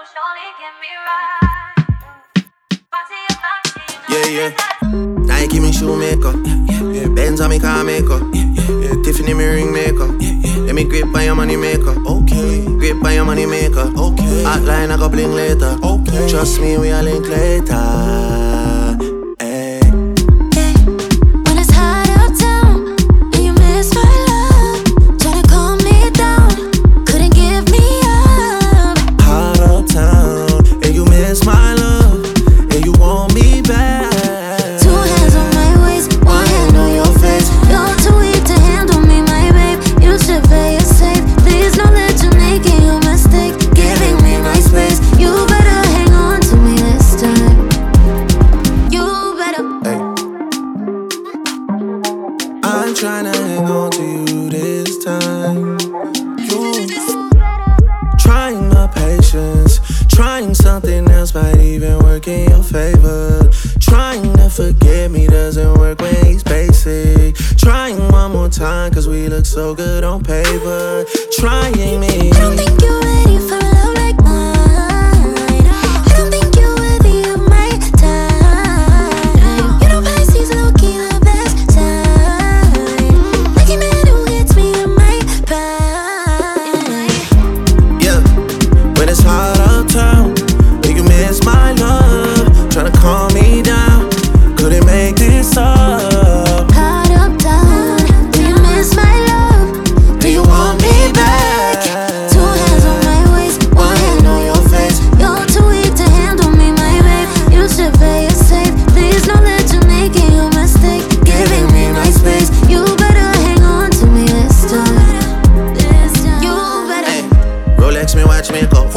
Yeah, yeah. Nike me shoemaker. Benz on me car maker. Tiffany me ring maker. Let me grip on your money maker. Okay. Grip on your money maker. Okay. Hotline I go bling later. Okay. Trust me, we a link later. I'm tryna hang on to you this time. You trying my patience, trying something else might even work in your favor. Trying to forget me doesn't work when he's basic. Trying one more time cause we look so good on paper. Trying me. I don't think you're ready for a love like mine. I don't think you're worthy of my time. You know Pisces low-key the best sign. Lucky man who gets me in my prime. Yeah, when it's hard uptown, do you miss my love? Tryna calm me down, couldn't make this up. Hard uptown, do you miss my love? Do you want me back? Two hands on my waist, one hand on your face. You're too weak to handle me, my babe. You should play it safe. Please know that you're making a mistake, giving me my space. You better hang on to me this time. You better. Hey, Rolex me, watch me go.